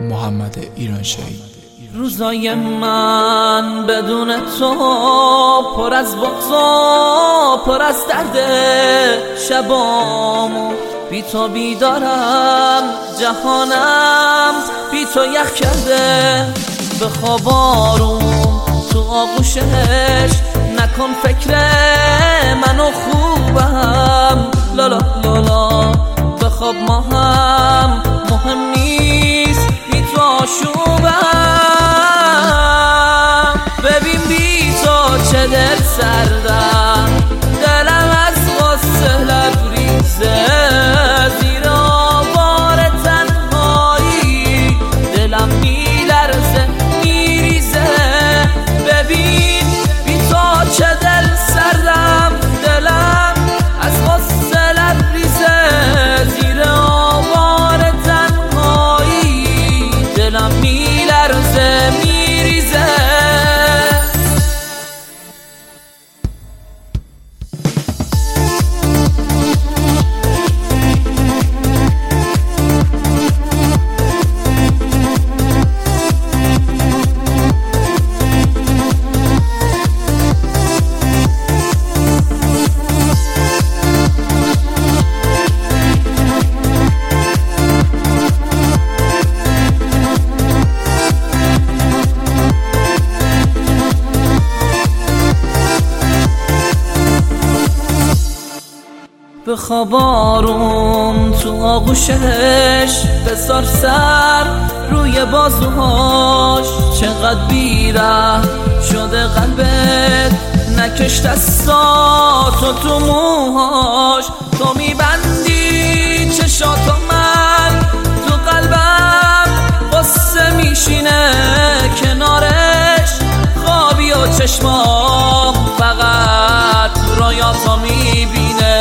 محمد ایرانشهی. روزای من بدون تو پر از بغض و پر از درد، شبامو بی تو بیدارم، جهانم بی تو یخ کرده. به خواب آروم تو آغوشش نکن فکر منو خوبم، لالا لالا به خواب ما هم مهم نیست بی تو آشوبم. ببین بی تو چه دل سردم، دلم از غصه لبریزه، زیر آوار تنهایی دلم میلرزه میریزه. ببین بی تو چه دل سردم، دلم از غصه لبریزه، زیر آوار تنهایی دلم میلرزه میریزه. به خواب آروم تو آغوشش بذار سر روی بازوهاش، چقدر بیره شده قلبت، نکش دستاتو تو موهاش. تو میبندی چشاتو من تو قلبم، قصه میشینه کنارش خوابی و چشمام فقط رویاتو میبینه.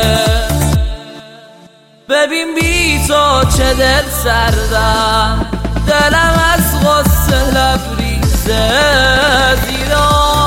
ببین بی تو چه دل سردم، دلم از غصه لبریزه، زیر